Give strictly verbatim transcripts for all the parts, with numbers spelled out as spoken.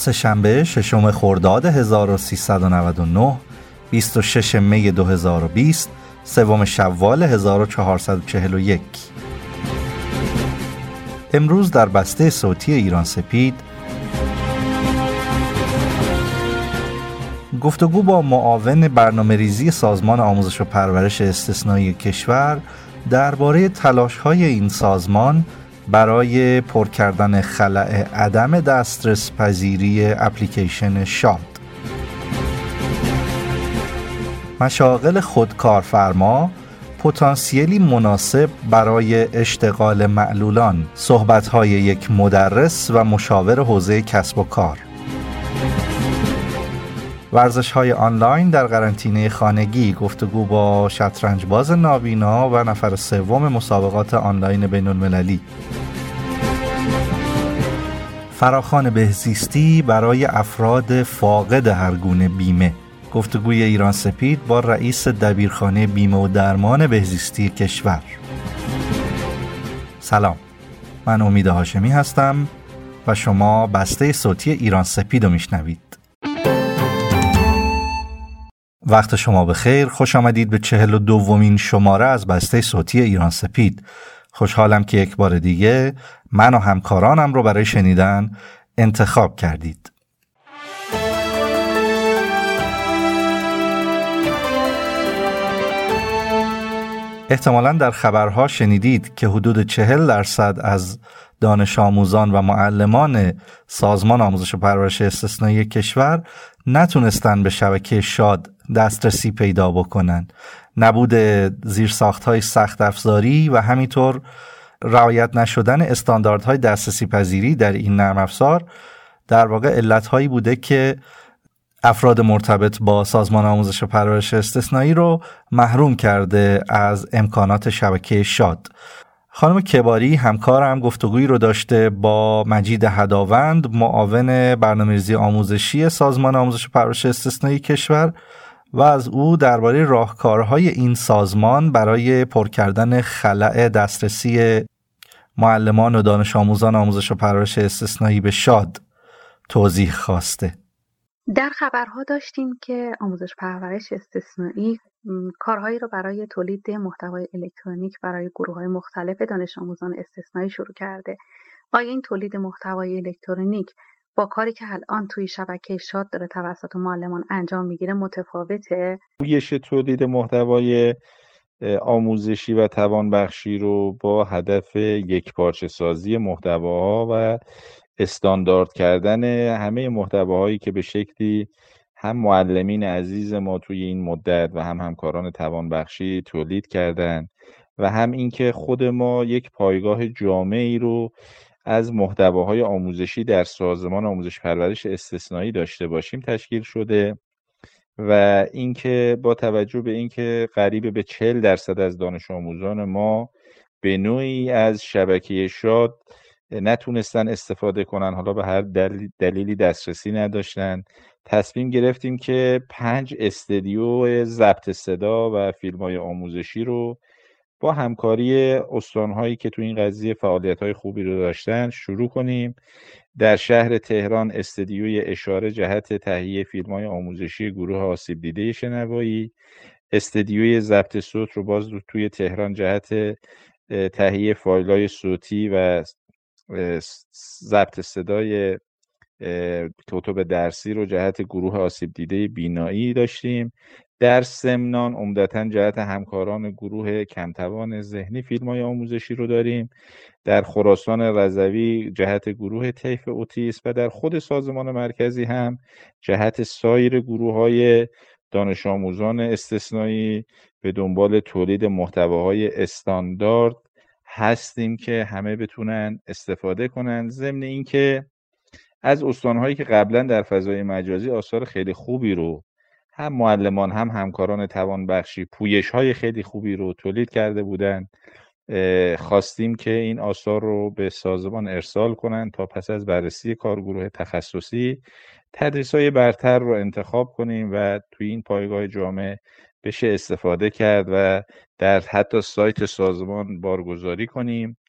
سه‌شنبه ششم خرداد هزار و سیصد و نود و نه، بیست و ششم می دو هزار و بیست، سوم شوال هزار و چهارصد و چهل و یک. امروز در بسته صوتی ایران سپید گفتگو با معاون برنامه‌ریزی سازمان آموزش و پرورش استثنایی کشور درباره تلاش‌های این سازمان برای پر کردن خلأ عدم دسترس پذیری اپلیکیشن شاد. مشاغل خودکارفرما پتانسیلی مناسب برای اشتغال معلولان، صحبت‌های یک مدرس و مشاور حوزه کسب و کار. ورزش‌های آنلاین در قرنطینه خانگی، گفتگو با شطرنج‌باز نابینا و نفر سوم مسابقات آنلاین بین‌المللی. فراخوان بهزیستی برای افراد فاقد هر گونه بیمه، گفتگوی ایران سپید با رئیس دبیرخانه بیمه و درمان بهزیستی کشور. سلام، من امید هاشمی هستم و شما بسته صوتی ایران سپید رو میشنوید. وقت شما بخیر، خوش آمدید به چهل و دومین شماره از بسته صوتی ایران سپید. خوشحالم که یک بار دیگه من و همکارانم رو برای شنیدن انتخاب کردید. احتمالاً در خبرها شنیدید که حدود چهل درصد از دانش آموزان و معلمان سازمان آموزش و پرورش استثنایی کشور نتونستن به شبکه شاد دسترسی پیدا بکنن. نبود زیرساخت‌های سخت افزاری و همینطور رعایت نشدن استانداردهای دسترسی پذیری در این نرم افزار در واقع علت‌هایی بوده که افراد مرتبط با سازمان آموزش و پرورش استثنایی رو محروم کرده از امکانات شبکه شاد. خانم کباری همکارم گفتگویی رو داشته با مجید هداوند، معاون برنامه‌ریزی آموزشی سازمان آموزش و پرورش استثنایی کشور، و از او درباره راهکارهای این سازمان برای پر کردن خلأ دسترسی معلمان و دانش آموزان آموزش و پرورش استثنایی به شاد توضیح خواسته. در خبرها داشتیم که آموزش پرورش استثنایی کارهایی را برای تولید محتوای الکترونیک برای گروه‌های مختلف دانش آموزان استثنایی شروع کرده. آیا این تولید محتوای الکترونیک با کاری که الان توی شبکه شاد داره توسط معلمان انجام میگیره متفاوته؟ پویش تولید محتوای آموزشی و توانبخشی رو با هدف یکپارچه سازی محتواها و استاندارد کردن همه محتواهایی که به شکلی هم معلمین عزیز ما توی این مدت و هم همکاران توانبخشی تولید کردن و هم اینکه خود ما یک پایگاه جامعی رو از محتواهای آموزشی در سازمان آموزش پرورش استثنایی داشته باشیم تشکیل شده و اینکه با توجه به اینکه قریب به چهل درصد از دانش آموزان ما به نوعی از شبکه شاد نتونستن استفاده کنن، حالا به هر دلیلی دسترسی نداشتن، تصمیم گرفتیم که پنج استدیو ضبط صدا و فیلم‌های آموزشی رو با همکاری استان‌هایی که تو این قضیه فعالیت‌های خوبی رو داشتن شروع کنیم. در شهر تهران استدیوی اشاره جهت تهیه فیلم‌های آموزشی گروه آسیب دیده شنوایی، استدیوی ضبط صوت رو باز توی تهران جهت تهیه فایل‌های صوتی و ضبط صدای کتب درسی رو جهت گروه آسیب دیده بینایی داشتیم. در سمنان عمدتاً جهت همکاران گروه کمتوان ذهنی فیلم‌های آموزشی رو داریم. در خراسان رضوی جهت گروه طیف اوتیسم و در خود سازمان مرکزی هم جهت سایر گروه‌های دانش آموزان استثنایی به دنبال تولید محتواهای استاندارد هستیم که همه بتونن استفاده کنن. ضمن اینکه از استان‌هایی که قبلا در فضای مجازی آثار خیلی خوبی رو هم معلمان هم همکاران توانبخشی پویش‌های خیلی خوبی رو تولید کرده بودن، خواستیم که این آثار رو به سازمان ارسال کنن تا پس از بررسی کارگروه تخصصی تدریس‌های برتر رو انتخاب کنیم و توی این پایگاه جامع بشه استفاده کرد و در حتی سایت سازمان بارگذاری کنیم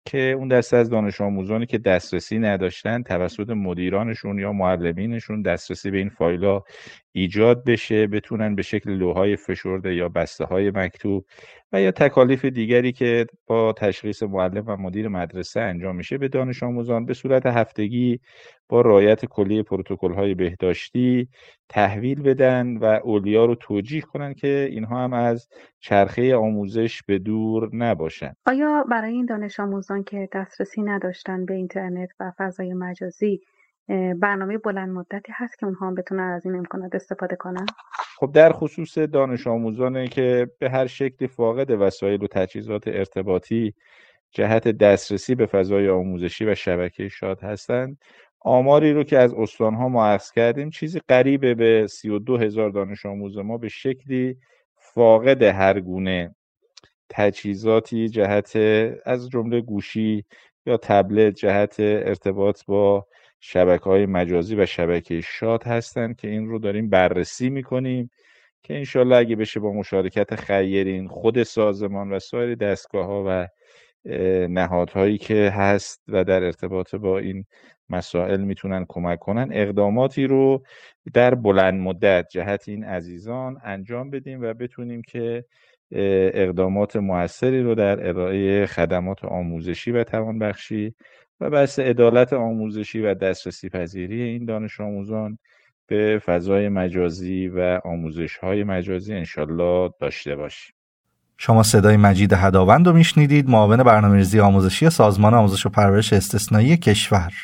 که اون دسته از دانش آموزانی که دسترسی نداشتن توسط مدیرانشون یا معلمینشون دسترسی به این فایل‌ها ایجاد بشه، بتونن به شکل لوح‌های فشرده یا بسته‌های مکتوب و یا تکالیف دیگری که با تشخیص معلم و مدیر مدرسه انجام میشه به دانش آموزان به صورت هفتگی با رعایت کلیه پروتکل‌های بهداشتی تحویل بدن و اولیا رو توجیه کنن که اینها هم از چرخه آموزش به دور نباشن. آیا برای این دانش آموزان که دسترسی نداشتن به اینترنت و فضای مجازی برنامه بلند مدتی هست که اونها هم بتونن از این امکانات استفاده کنن؟ خب در خصوص دانش آموزانی که به هر شکلی فاقد وسایل و تجهیزات ارتباطی جهت دسترسی به فضای آموزشی و شبکه شاد هستند، آماری رو که از استان‌ها ما اخذ کردیم چیزی قریب به سی و دو هزار دانش آموز ما به شکلی فاقد هر گونه تجهیزاتی جهت از جمله گوشی یا تبلت جهت ارتباط با شبکه‌های مجازی و شبکه شاد هستند که این رو داریم بررسی می‌کنیم که انشالله اگه بشه با مشارکت خیرین خود سازمان و سایر دستگاه‌ها و نهادهایی که هست و در ارتباط با این مسائل میتونن کمک کنن اقداماتی رو در بلند مدت جهت این عزیزان انجام بدیم و بتونیم که اقدامات موثری رو در ارائه خدمات آموزشی و توانبخشی و بحث عدالت آموزشی و دسترسی پذیری این دانش آموزان به فضای مجازی و آموزش‌های مجازی انشالله داشته باشیم. شما صدای مجید هداوند رو میشنیدید، معاون برنامه‌ریزی آموزشی سازمان آموزش و پرورش استثنایی کشور.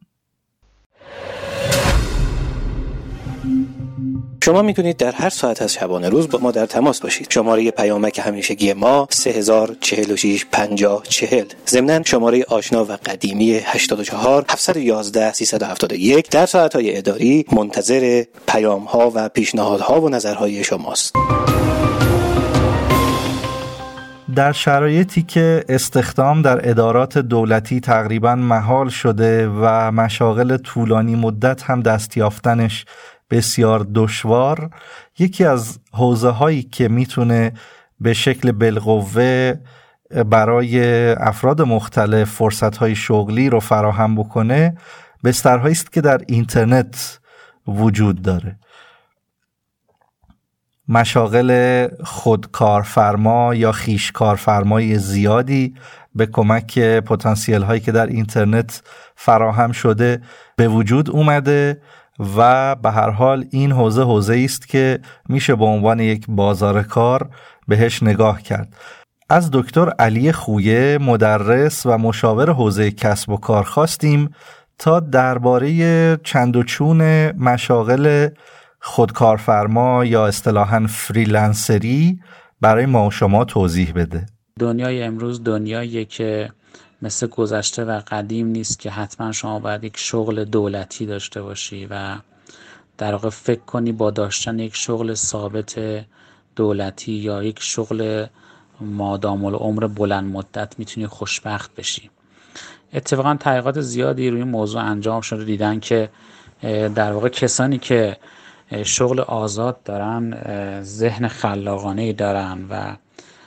شما میتونید در هر ساعت از شبانه روز با ما در تماس باشید. شماره پیامک همیشگی ما سه هزار چهل و شش پنجاه چهل. ضمناً شماره آشنا و قدیمی هشتاد و چهار هفتصد و یازده سیصد و هفتاد و یک در ساعت‌های اداری منتظر پیام‌ها و پیشنهادها و نظرهای شماست. در شرایطی که استخدام در ادارات دولتی تقریباً محال شده و مشاغل طولانی مدت هم دست یافتنش بسیار دشوار، یکی از حوزه هایی که میتونه به شکل بالقوه برای افراد مختلف فرصت های شغلی رو فراهم بکنه بسترهایی است که در اینترنت وجود داره. مشاغل خودکارفرما یا خویش کارفرمای زیادی به کمک پتانسیل هایی که در اینترنت فراهم شده به وجود اومده و به هر حال این حوزه حوزه است که میشه به عنوان یک بازار کار بهش نگاه کرد. از دکتر علی خویه مدرس و مشاور حوزه کسب و کار خواستیم تا درباره چند و چون مشاغل خودکارفرما یا اصطلاحاً فریلنسری برای ما و شما توضیح بده. دنیای امروز دنیاییه که مثل گذشته و قدیم نیست که حتما شما باید یک شغل دولتی داشته باشی و در واقع فکر کنی با داشتن یک شغل ثابت دولتی یا یک شغل مادام العمر بلند مدت میتونی خوشبخت بشی. اتفاقا تحقیقات زیادی روی موضوع انجام شده، دیدن که در واقع کسانی که شغل آزاد دارن ذهن خلاقانه‌ای دارن و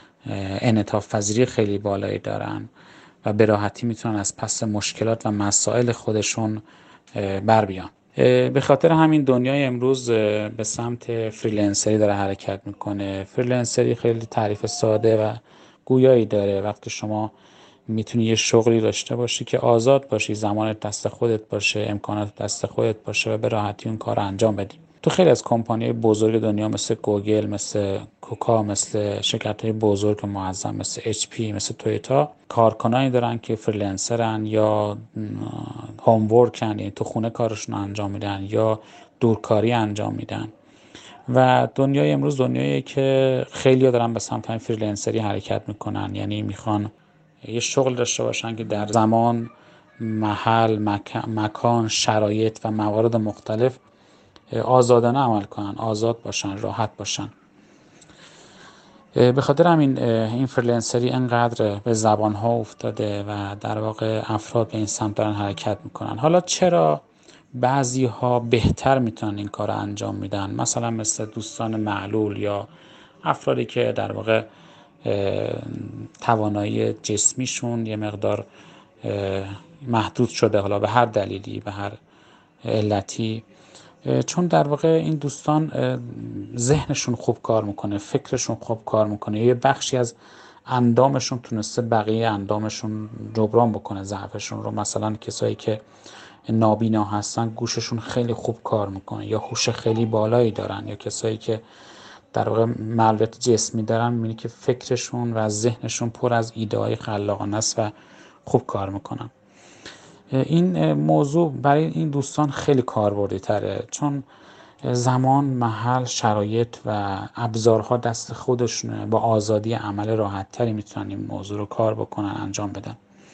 انعطاف پذیری خیلی بالایی دارن و به راحتی میتونن از پس مشکلات و مسائل خودشون بر بیان. به خاطر همین دنیای امروز به سمت فریلنسری داره حرکت میکنه. فریلنسری خیلی تعریف ساده و گویایی داره. وقتی شما میتونی یه شغلی داشته باشی که آزاد باشی، زمانت دست خودت باشه، امکانات دست خودت باشه و به راحتی اون کار رو انجام بدی. تو خیلی از کمپانی بزرگ دنیا مثل گوگل، مثل کوکا، مثل شرکت‌های بزرگ معظم مثل اچ پی، مثل تویوتا کارکنانی دارن که فریلنسرن یا هوم ورکن، یعنی تو خونه کارشون رو انجام میدن یا دورکاری انجام میدن. و دنیای امروز دنیاییه که خیلی‌ها دارن به سمت فریلنسری حرکت میکنن، یعنی میخوان یه شغل داشته باشن که در زمان، محل، مکان، شرایط و موارد مختلف آزادانه عمل کنن، آزاد باشن، راحت باشن. به خاطر همین این فریلنسری انقدر به زبانها افتاده و در واقع افراد به این سمت دارن حرکت میکنن. حالا چرا بعضی ها بهتر میتونن این کار رو انجام میدن؟ مثلا مثل دوستان معلول یا افرادی که در واقع توانایی جسمیشون یه مقدار محدود شده، حالا به هر دلیلی، به هر علتی، چون در واقع این دوستان ذهنشون خوب کار میکنه، فکرشون خوب کار میکنه، یه بخشی از اندامشون تونسته بقیه اندامشون جبران بکنه ضعفشون رو. مثلا کسایی که نابینا هستن گوششون خیلی خوب کار میکنه یا هوش خیلی بالایی دارن، یا کسایی که در واقع معلولیت جسمی دارن میبینی که فکرشون و ذهنشون پر از ایده های خلاقانه است و خوب کار میکنن. این موضوع برای این دوستان خیلی کاربردی تره، چون زمان، محل، شرایط و ابزارها دست خودشونه، با آزادی عمل راحت تری میتونن این موضوع رو کار بکنن، انجام بدن.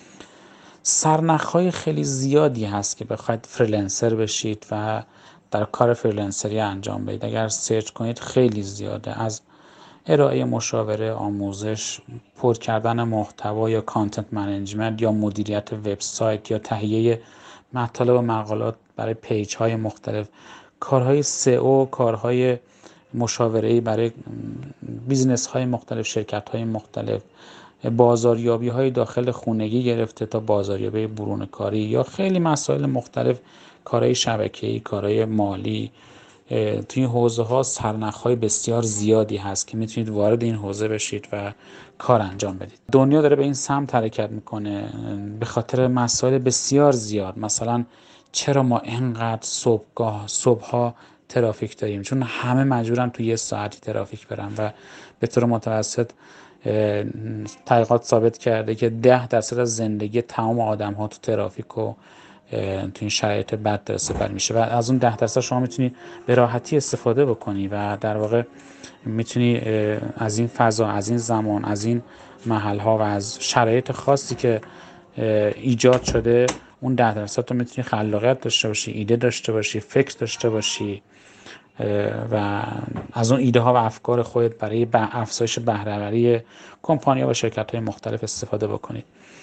سرنخهای خیلی زیادی هست که بخواید فریلنسر بشید و در کار فریلنسری انجام بدید. اگر سرچ کنید خیلی زیاده، از ارائه مشاوره، آموزش، پر کردن محتوا یا کانتنت منیجمنت یا مدیریت وبسایت یا تهیه مطالب و مقالات برای پیج های مختلف، کارهای سئو، کارهای مشاوره‌ای برای بیزنس های مختلف، شرکت های مختلف، بازاریابی های داخل خونگی گرفته تا بازاریابی برون کاری یا خیلی مسائل مختلف، کارهای شبکه‌ای، کارهای مالی. توی این حوزه ها سرنخ های بسیار زیادی هست که میتونید وارد این حوزه بشید و کار انجام بدید. دنیا داره به این سمت حرکت میکنه به خاطر مسائل بسیار زیاد. مثلا چرا ما اینقدر صبحگاه صبحها ترافیک داریم؟ چون همه مجبورن توی یه ساعتی ترافیک برن و به طور متوسط تحقیقات ثابت کرده که ده درصد از زندگی تمام آدم ها تو ترافیک و تو این شرایط بد داره سپری میشه و از اون ده درصد شما میتونی به راحتی استفاده بکنی و در واقع میتونی از این فضا، از این زمان، از این محل ها و از شرایط خاصی که ایجاد شده اون ده درصد رو میتونی خلاقیت داشته باشی، ایده داشته باشی، فکر داشته باشی و از اون ایده ها و افکار خودت برای افزایش بهره‌وری کمپانی‌ها و شرکت‌های مختلف استفاده بکنید.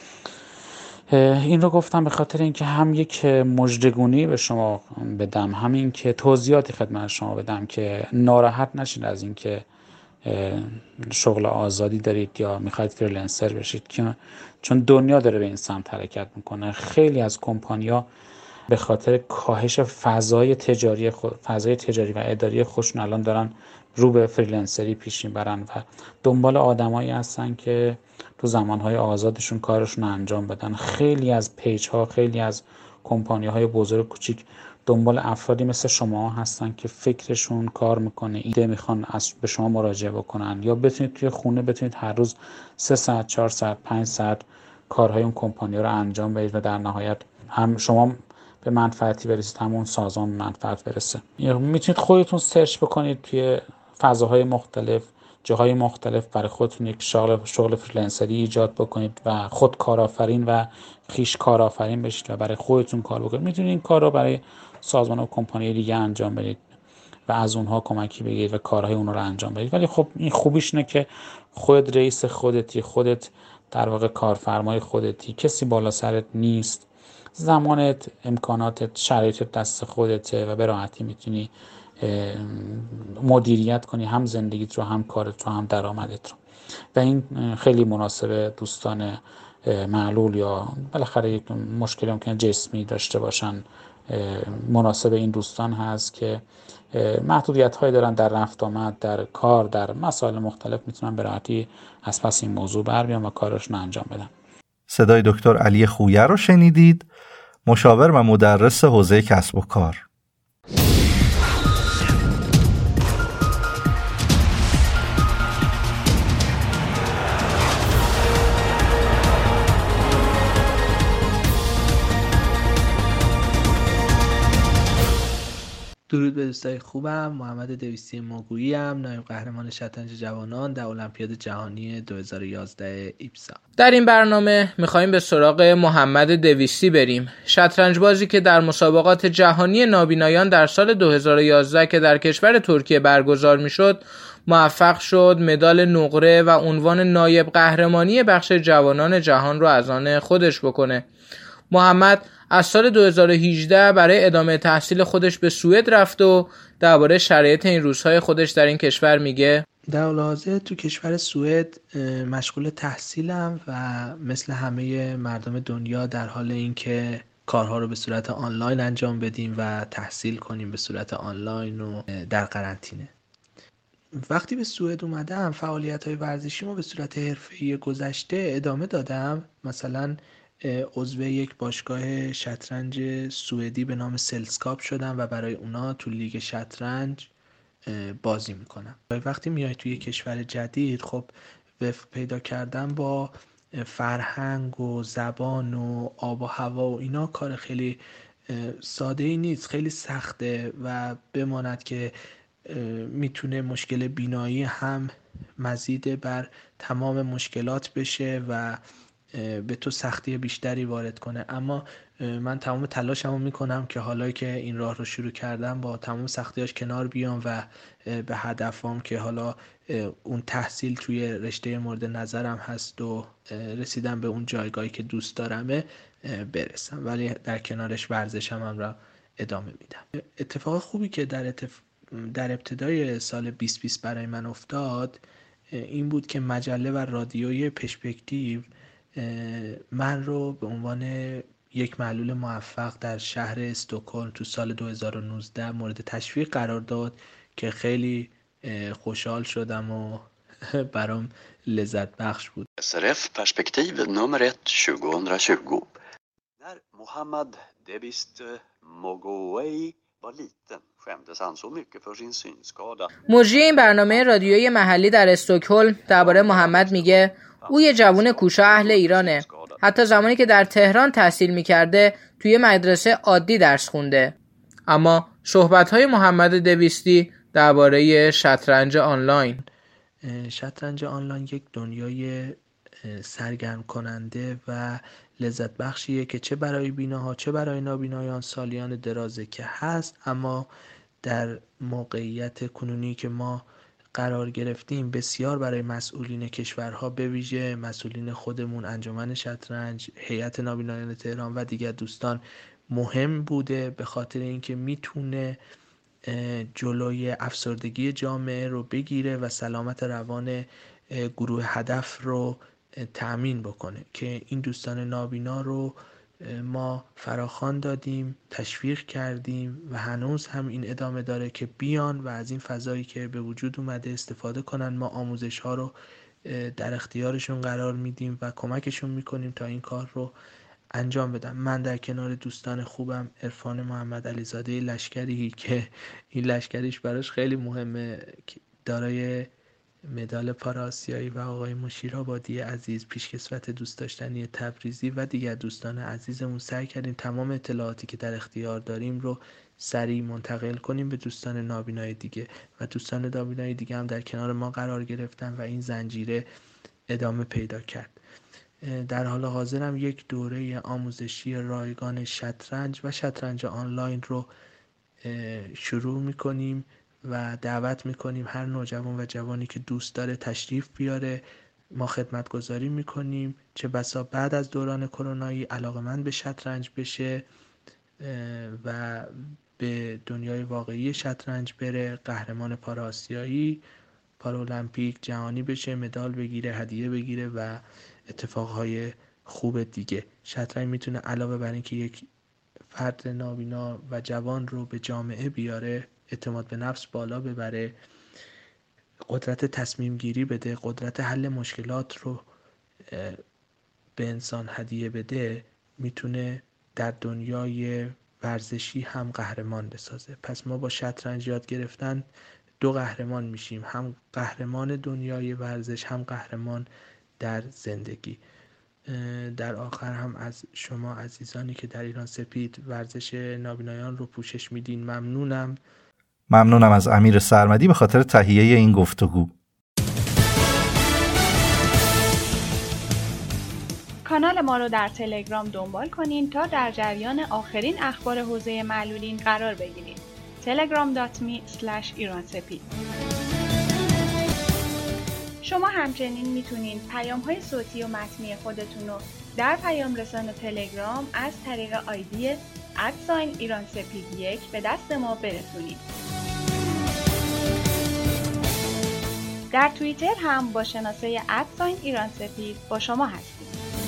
این رو گفتم به خاطر اینکه هم یک مژدگونی به شما بدم، همین که توضیحاتی خدمت شما بدم که ناراحت نشید از اینکه شغل آزادی دارید یا میخواید فریلنسر بشید، چون دنیا داره به این سمت حرکت میکنه. خیلی از کمپانی‌ها به خاطر کاهش فضای تجاری خود، فضای تجاری و اداری خودشون الان دارن رو به فریلنسری پیش میبرن و دنبال آدمایی هستن که تو زمانهای آزادشون کارشون انجام بدن. خیلی از پیج ها، خیلی از کمپانی های بزرگ کوچیک دنبال افرادی مثل شما هستن که فکرشون کار میکنه، ایده میخوان از به شما مراجعه بکنن یا بتونید توی خونه بتونید هر روز سه ساعت، چهار ساعت، پنج ساعت کارهای اون کمپانی رو انجام بدید و در نهایت هم شما به منفعتی برسید، همون سازمان منفعت برسه. میتونید خودتون سرچ بکنید توی فضاهای مختلف، جاهای مختلف، برای خودتون یک شغل شغل فریلنسری ایجاد بکنید و خود کارآفرین و خیش کارآفرین بشید و برای خودتون کار بکنید. میتونید این کار رو برای سازمان و کمپانی دیگه انجام بدید و از اونها کمکی بگیرید و کارهای اونها رو انجام بدید. ولی خب این خوبیش اینه که خودت رئیس خودتی، خودت در واقع کارفرمای خودتی، کسی بالا سرت نیست، زمانت، امکاناتت، شرایطت دست خودته و به راحتی میتونی مدیریت کنی هم زندگیت رو، هم کارت رو، هم درآمدت رو و این خیلی مناسب دوستان معلول یا بالاخره یک مشکلی ممکنه جسمی داشته باشن. مناسب این دوستان هست که محدودیت هایی دارن در رفت آمد، در کار، در مسائل مختلف، میتونن به راحتی از پس این موضوع بر بیان و کارشون انجام بدن. صدای دکتر علی خویه رو شنیدید، مشاور و مدرس حوزه کسب و کار. درود به دوستای خوبم. محمد دویستی موگویی ام، نایب قهرمان شطرنج جوانان در المپیاد جهانی دو هزار و یازده ایپسا. در این برنامه میخوایم به سراغ محمد دویستی بریم، شطرنج بازی که در مسابقات جهانی نابینایان در سال دو هزار و یازده که در کشور ترکیه برگزار میشد موفق شد مدال نقره و عنوان نایب قهرمانی بخش جوانان جهان رو از آن خودش بکنه. محمد از سال دو هزار و هجده برای ادامه تحصیل خودش به سوئد رفت و درباره شرایط این روزهای خودش در این کشور میگه: در حال حاضر تو کشور سوئد مشغول تحصیلم و مثل همه مردم دنیا در حال این که کارها رو به صورت آنلاین انجام بدیم و تحصیل کنیم به صورت آنلاین و در قرنطینه. وقتی به سوئد اومدم فعالیت‌های ورزشیمو به صورت حرفه‌ای گذشته ادامه دادم. مثلا عضو یک باشگاه شطرنج سوئدی به نام سلسکاپ شدم و برای اونا تو لیگ شطرنج بازی میکنم. وقتی میای توی کشور جدید خب وفق پیدا کردن با فرهنگ و زبان و آب و هوا و اینا کار خیلی ساده ای نیست، خیلی سخته و بماند که میتونه مشکل بینایی هم مزید بر تمام مشکلات بشه و به تو سختی بیشتری وارد کنه. اما من تمام تلاشمو میکنم که حالا که این راه رو شروع کردم با تمام سختیاش کنار بیام و به هدفم که حالا اون تحصیل توی رشته مورد نظرم هست و رسیدم به اون جایگاهی که دوست دارمه برسم، ولی در کنارش ورزشم هم را ادامه میدم. اتفاق خوبی که در, اتف... در ابتدای سال بیست بیست برای من افتاد این بود که مجله و رادیوی پرسپکتیو من رو به عنوان یک معلول موفق در شهر استکهلم تو سال دو هزار و نوزده مورد تشویق قرار داد که خیلی خوشحال شدم و برام لذت بخش بود. اس ار اف perspektiv nummer ett tjugohundratjugo. När Mohammad Devist Mogouei var liten skämdes han så mycket för sin synskada. مجری این برنامه رادیویی محلی در استکهلم درباره محمد میگه او یه جوون کوشا اهل ایرانه. حتی زمانی که در تهران تحصیل میکرده توی مدرسه عادی درس خونده. اما صحبت‌های محمد دویستی درباره شطرنج آنلاین. شطرنج آنلاین یک دنیای سرگرم کننده و لذت بخشیه که چه برای بیناها چه برای نابینایان سالیان درازه که هست، اما در موقعیت کنونی که ما قرار گرفتیم بسیار برای مسئولین کشورها به ویژه مسئولین خودمون، انجمن شطرنج، هیئت نابینایان تهران و دیگر دوستان مهم بوده، به خاطر اینکه میتونه جلوی افسردگی جامعه رو بگیره و سلامت روان گروه هدف رو تأمین بکنه که این دوستان نابینا رو ما فراخوان دادیم، تشویق کردیم و هنوز هم این ادامه داره که بیان و از این فضایی که به وجود اومده استفاده کنن. ما آموزش ها رو در اختیارشون قرار میدیم و کمکشون میکنیم تا این کار رو انجام بدن. من در کنار دوستان خوبم عرفان محمد علیزاده لشکری که این لشکریش براش خیلی مهمه، دارای مدال پاراسیایی و آقای مشیرآبادی عزیز پیشکسوت دوست داشتنی تبریزی و دیگر دوستان عزیزمون سعی کردیم تمام اطلاعاتی که در اختیار داریم رو سریع منتقل کنیم به دوستان نابینای دیگه و دوستان نابینای دیگه هم در کنار ما قرار گرفتن و این زنجیره ادامه پیدا کرد. در حال حاضر هم یک دوره آموزشی رایگان شطرنج و شطرنج آنلاین رو شروع میکنیم و دعوت میکنیم هر نوجوان و جوانی که دوست داره تشریف بیاره. ما خدمت گذاری میکنیم، چه بسا بعد از دوران کرونایی علاقمند به شطرنج بشه و به دنیای واقعی شطرنج بره، قهرمان پاراسیایی، پارالمپیک، جهانی بشه، مدال بگیره، هدیه بگیره و اتفاقهای خوب دیگه. شطرنج میتونه علاوه بر اینکه یک فرد نابینا و جوان رو به جامعه بیاره، اعتماد به نفس بالا ببره، قدرت تصمیم گیری بده، قدرت حل مشکلات رو به انسان هدیه بده، میتونه در دنیای ورزشی هم قهرمان بسازه. پس ما با شطرنج یاد گرفتن دو قهرمان میشیم، هم قهرمان دنیای ورزش هم قهرمان در زندگی. در آخر هم از شما عزیزانی که در ایران سپید ورزش نابینایان رو پوشش میدین ممنونم. ممنونم از امیر سرمدی به خاطر تهیه این گفتگو. کانال ما رو در تلگرام دنبال کنین تا در جریان آخرین اخبار حوزه معلولین قرار بگیرید. تلگرام دات می اسلش ایران سپید. شما همچنین میتونید پیام‌های صوتی و متنی خودتون رو در پیام رسان تلگرام از طریق آیدی ادساین ایران سپید یک به دست ما برسونید. در توییتر هم با شناسه ادساین ایران سپید با شما هستیم.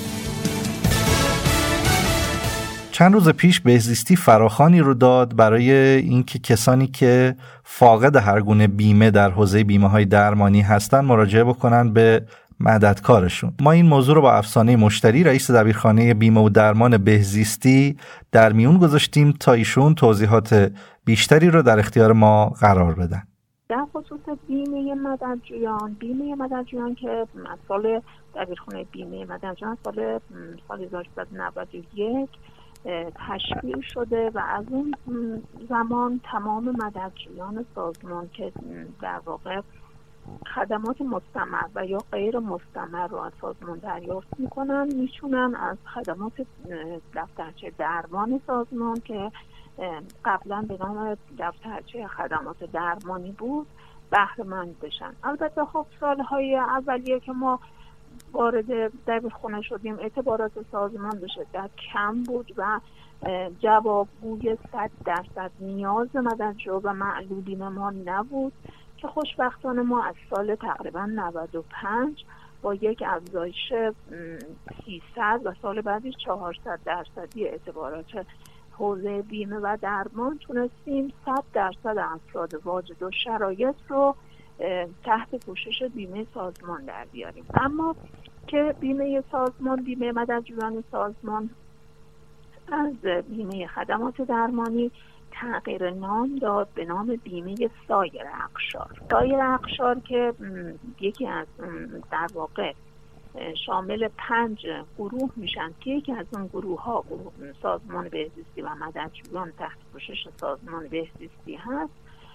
چند روز پیش بهزیستی فراخوانی رو داد برای اینکه کسانی که فاقد هر گونه بیمه در حوزه بیمه‌های درمانی هستن مراجعه بکنن به مددکارشون. ما این موضوع رو با افسانه مشتری رئیس دبیرخانه بیمه و درمان بهزیستی در میون گذاشتیم تا ایشون توضیحات بیشتری رو در اختیار ما قرار بدن. در خصوص بیمه مددجویان، بیمه مددجویان که از سال دبیرخانه بیمه مددجویان سال سال هزار و سیصد و نود و یک تشکیل شده و از اون زمان تمام مددجویان سازمان که در واقع خدمات مستمر و یا غیر مستمر رو از سازمان دریافت میکنن میتونن از خدمات دفترچه درمان سازمان که قبلا به نام دفترچه خدمات درمانی بود بهره مند بشن. البته خب سالهای اولیه که ما وارد دبیرخانه شدیم اعتبارات سازمان به شدت کم بود و جوابگوی صد درصد نیاز مددجو و معلولین ما نبود که خوشبختانه ما از سال تقریبا نود و پنج با یک افزایش سیصد و سال بعدی چهارصد درصدی اعتبارات حوزه بیمه و درمان تونستیم صد درصد افراد واجد و شرایط رو تحت پوشش بیمه سازمان در بیاریم. اما که بیمه سازمان، بیمه مددجویان سازمان از بیمه خدمات درمانی تغییر نام داد به نام بیمه سایر اقشار. سایر اقشار که یکی از در واقع شامل پنج گروه میشن که یکی از اون گروه ها سازمان بهزیستی و مددجویان تحت پوشش سازمان بهزیستی هست.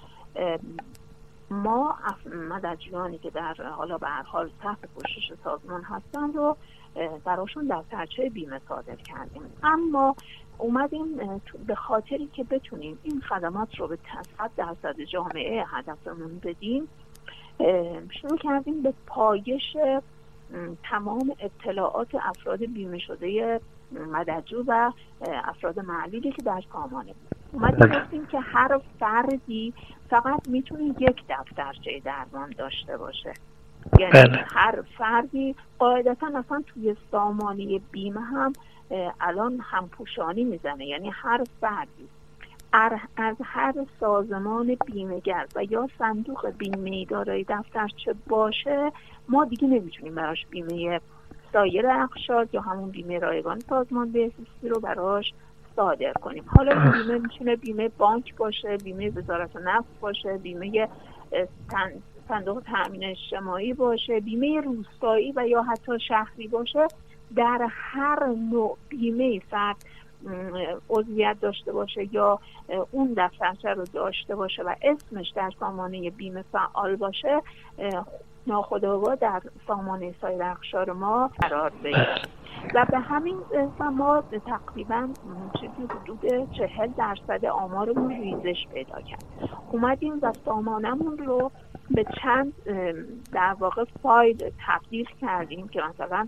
ما مددجویانی که در حالا به هر حال تحت پوشش سازمان هستن رو براشون دفترچه بیمه صادر کردیم. اما اومدیم به خاطری که بتونیم این خدمات رو به صد درصد جامعه هدفمون بدیم شروع کردیم به پایش تمام اطلاعات افراد بیمه شده مددجو و افراد معلولی که در سامانه بود. اومدیم گفتیم که هر فردی فقط میتونه یک دفترچه درمان داشته باشه. یعنی بله. هر فردی قاعدتا اصلا توی سامانه بیمه هم الان همپوشانی میزنه، یعنی هر فردی از هر سازمان بیمه‌گر و یا صندوق بیمه دارای دفترچه باشه ما دیگه نمیتونیم براش بیمه سایر اقشار یا همون بیمه رایگان سازمان بهزیستی رو براش صادر کنیم. حالا بیمه میتونه بیمه بانک باشه، بیمه وزارت نفت باشه، بیمه صندوق تأمین اجتماعی باشه، بیمه روستایی و یا حتی شهری باشه. در هر نوع بیمه فرد عضویت داشته باشه یا اون دفترچه رو داشته باشه و اسمش در سامانه بیمه فعال باشه ناخودآگاه در سامانه سایر اقشار ما قرار بگیره و به همین ما تقریبا چیزی حدود چهل درصد آمارمون ریزش پیدا کرد. اومدیم و سامانمون رو به چند در واقع فایل تبدیل کردیم که مثلا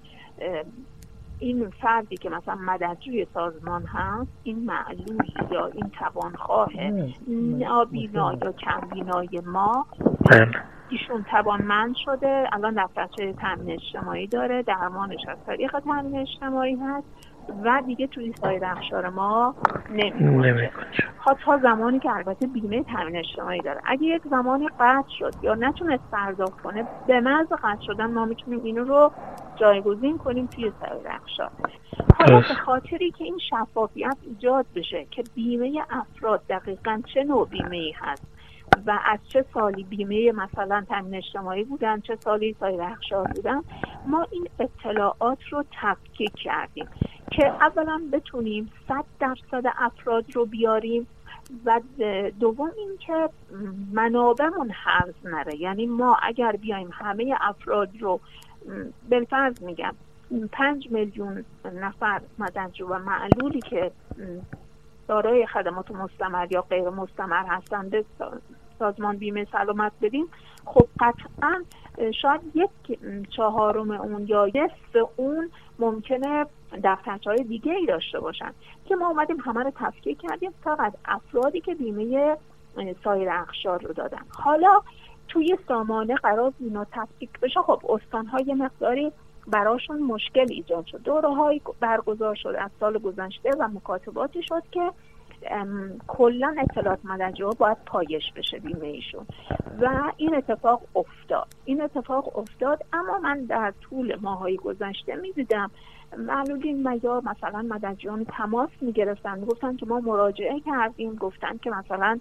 این فردی که مثلا مددجوی سازمان هست، این معلول یا این توانخواه نابینا یا کمبینای ما ایشون توانمند شده، الان دفترچه تامین اجتماعی داره، درمانش از طریق تامین اجتماعی هست و دیگه توی سایر اقشار ما نمی‌کنه. تا زمانی که البته بیمه تامین اجتماعی داره. اگه یک زمانی قطع شد یا نتونست پرداخت کنه، به محض قطع شدن ما میتونیم اینو رو جایگزین کنیم توی سایر اقشار. حالا به خاطری که این شفافیت ایجاد بشه که بیمه افراد دقیقاً چه نوع بیمه‌ای هست و از چه سالی بیمه مثلا تامین اجتماعی بودن، چه سالی سایر اقشار بودن، ما این اطلاعات رو تفکیک کردیم که اولا بتونیم صد درصد افراد رو بیاریم و دوم این که منابعمون حفظ نره. یعنی ما اگر بیایم همه افراد رو بالفرض میگم پنج میلیون نفر مددجو و معلولی که دارای خدمات مستمر یا غیر مستمر هستن به سازمان بیمه سلامت بدیم، خب قطعا شاید یک چهارم اون یا نصف اون ممکنه دفترچه‌های دیگه ای داشته باشن که ما اومدیم همه رو تفکیک کردیم فقط افرادی که بیمه سایر اقشار رو دادن. حالا توی سامانه قرار اینا تفکیک بشه. خب استان‌های مقداری براشون مشکل ایجاد شد. دوره‌های برگزار شد از سال گذشته و مکاتباتی شد که کلا اطلاعات مددجوها باید پایش بشه بیمه ایشون و این اتفاق افتاد این اتفاق افتاد اما من در طول ماهای گذشته می‌دیدم معلولین و یا مثلا مددجویان تماس می‌گرفتن، میگفتن که ما مراجعه کردیم، گفتن که مثلا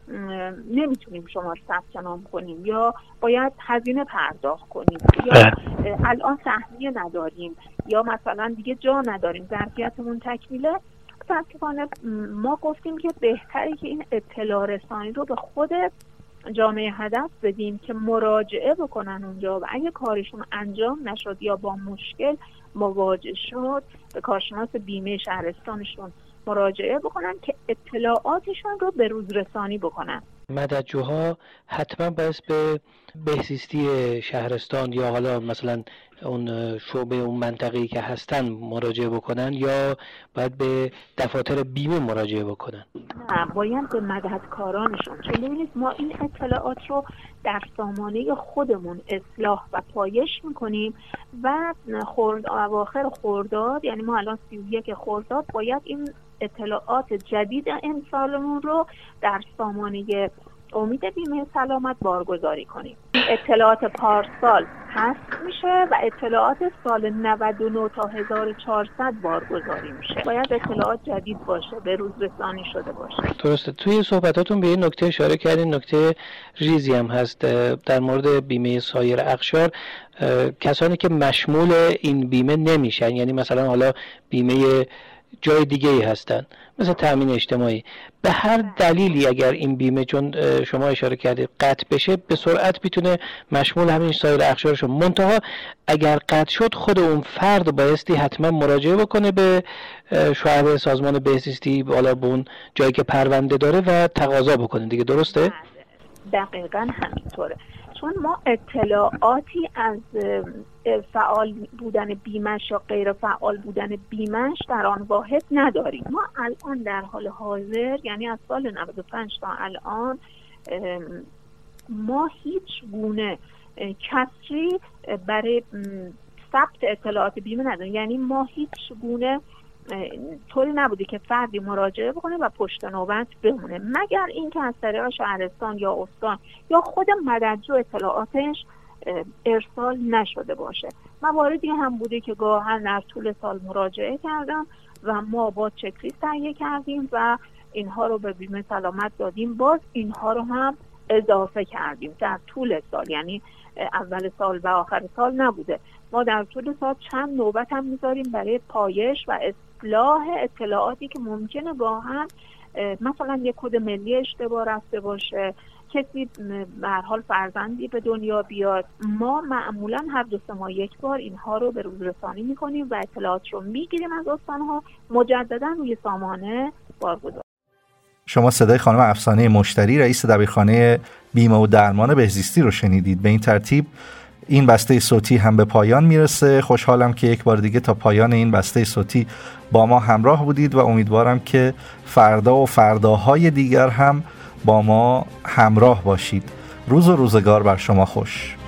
نمیتونیم شما رو ثبت نام کنیم یا باید هزینه پرداخت کنیم یا الان سهمیه نداریم یا مثلا دیگه جا نداریم، ظرفیتمون تکمیله. متاسفانه ما گفتیم که بهتره که این اطلاع رسانی رو به خود جامعه هدف بدیم که مراجعه بکنن اونجا و اگه کارشون انجام نشد یا با مشکل مواجه شد به کارشناس بیمه شهرستانشون مراجعه بکنن که اطلاعاتشون رو به روز رسانی بکنن. مددجوها حتما باید به بهزیستی شهرستان یا حالا مثلا اون شعبه اون منطقه‌ای که هستن مراجعه بکنن یا باید به دفاتر بیمه مراجعه بکنن؟ نه، باید به مددکارانشون، چون ببینید ما این اطلاعات رو در سامانه خودمون اصلاح و پایش میکنیم و خورد اواخر خرداد، یعنی ما الان سی و یک خرداد باید این اطلاعات جدید امسالمون رو در سامانه امید بیمه سلامت بارگذاری کنیم. اطلاعات پارسال حذف میشه و اطلاعات سال نود و نه تا هزار و چهارصد بارگذاری میشه. باید اطلاعات جدید باشه، به روز رسانی شده باشه. درسته. توی صحبتاتون به این نکته اشاره کردین، نکته ریزی هم هست در مورد بیمه سایر اقشار. کسانی که مشمول این بیمه نمیشن، یعنی مثلا حالا بیمه جای دیگه ای هستن مثل تأمین اجتماعی، به هر دلیلی اگر این بیمه، چون شما اشاره کردید، قطع بشه به سرعت میتونه مشمول همین سایر اقشارشون. منتها اگر قطع شد خود اون فرد بایستی حتما مراجعه بکنه به شعبه سازمان بهزیستی، بالا به اون جایی که پرونده داره و تقاضا بکنه دیگه. درسته؟ دقیقاً همینطوره، چون ما اطلاعاتی از فعال بودن بیمش یا غیر فعال بودن بیمش در آن واحد نداریم. ما الان در حال حاضر، یعنی از سال نود و پنج تا الان، ما هیچ گونه کسری برای ثبت اطلاعات بیمه نداریم. یعنی ما هیچ گونه طوری نبوده که فردی مراجعه بکنه و پشت نوبت بمونه، مگر اینکه از طریق شهرستان یا استان یا خود مددجو اطلاعاتش ارسال نشده باشه. مواردی هم بوده که گاهن در طول سال مراجعه کردم و ما با چک لیست تهیه کردیم و اینها رو به بیمه سلامت دادیم، باز اینها رو هم اضافه کردیم در طول سال، یعنی اول سال و آخر سال نبوده. ما در طول سال چند نوبت هم میذاریم برای پایش و اصلاح اطلاعاتی که ممکنه گاهن مثلا یک کد ملی اشتباه رفته باشه، کسی به هر حال فرزندی به دنیا بیاد. ما معمولا هر دو سه ماه یک بار اینها رو به روز رسانی میکنیم و اطلاعات رو میگیریم از استانها، مجددا روی سامانه بارگذار. شما صدای خانم افسانه مشتری، رئیس دبیرخانه بیمه و درمان بهزیستی رو شنیدید. به این ترتیب این بسته صوتی هم به پایان میرسه. خوشحالم که یک بار دیگه تا پایان این بسته صوتی با ما همراه بودید و امیدوارم که فردا و فرداهای دیگر هم با ما همراه باشید. روز و روزگار بر شما خوش.